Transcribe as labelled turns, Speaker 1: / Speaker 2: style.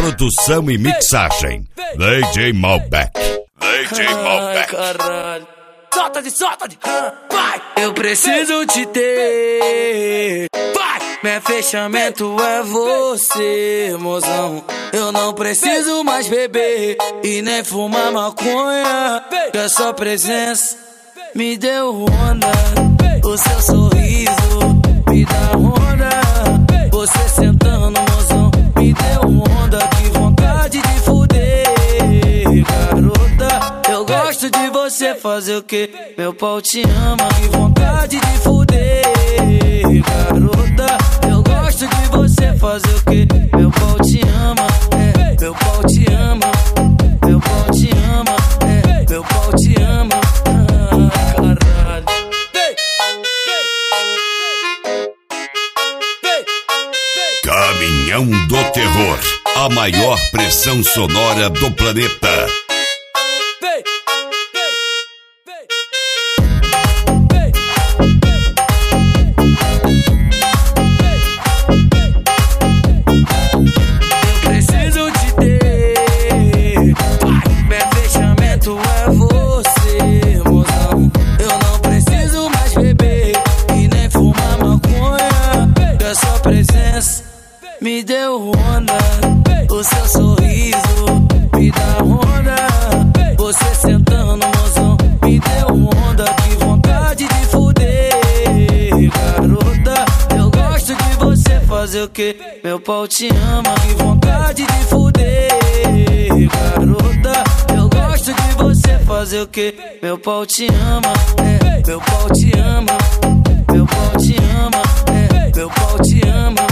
Speaker 1: Produção e mixagem, DJ Malbec. DJ Malbec.
Speaker 2: Caralho. Solta de, vai! Eu preciso te ter, vai! Meu fechamento é você, mozão. Eu não preciso mais beber e nem fumar maconha, que a sua presença me deu onda. O seu sorriso me dá onda. Você sentando, mozão, me deu onda. Que vontade de fuder, garota. Eu gosto de você fazer o que? Meu pau te ama. Que vontade de fuder, garota. Eu gosto de você fazer o que? Meu pau te ama, meu pau te ama. Meu pau te ama, meu pau te ama. Caralho.
Speaker 1: Caminhão do Terror, a maior pressão sonora do planeta.
Speaker 2: Preciso te ter, meu fechamento é você, mozão. Eu não preciso mais beber e nem fumar maconha, que a sua presença me deu onda. O seu sorriso me dá onda. Você sentando, mozão, me deu onda. Que vontade de fuder, garota. Eu gosto de você fazer o que? Meu pau te ama. Que vontade de fuder, garota. Eu gosto de você fazer o que? Meu pau te ama, meu pau te ama. Meu pau te ama, meu pau te ama.